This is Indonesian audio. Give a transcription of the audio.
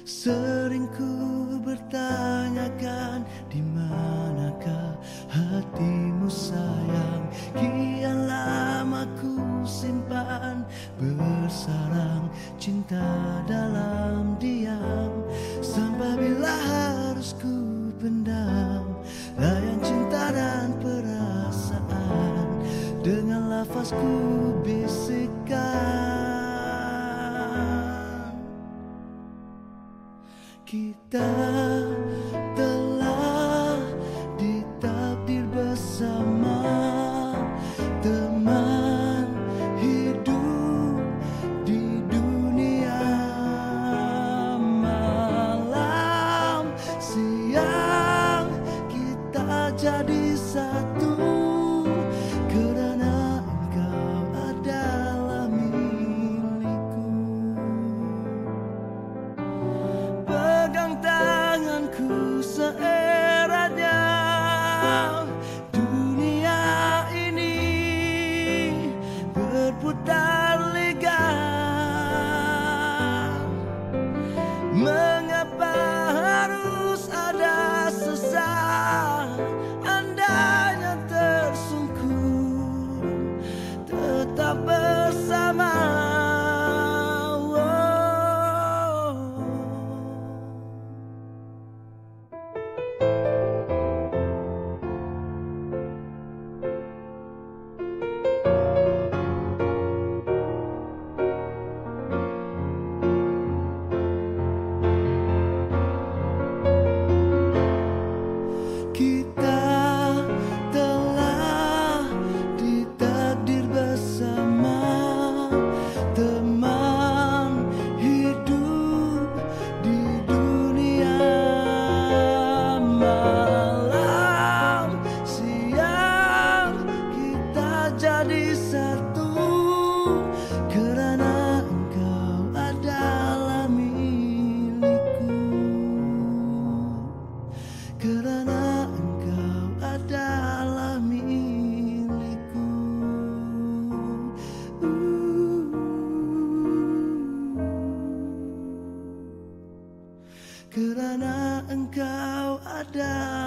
Sering ku bertanyakan, di manakah hatimu sayang? Kian lama ku simpan bersarang cinta dalam diam. Sampai bila harus ku pendam layan cinta dan perasaan, dengan lafaz ku bisikkan, kita telah ditakdir bersama, teman hidup di dunia. Malam siang kita jadi satu, kerana engkau adalah milikku. Pegang tanganku seeratnya, dunia ini berputar liga. Mengapa harus ada sesat? Andainya tersungkur tetap bersama. Kita telah ditakdir bersama, teman hidup di dunia. Malam siang kita jadi satu, kerana engkau adalah milikku. Kerana engkau adalah milikku. Kerana engkau adalah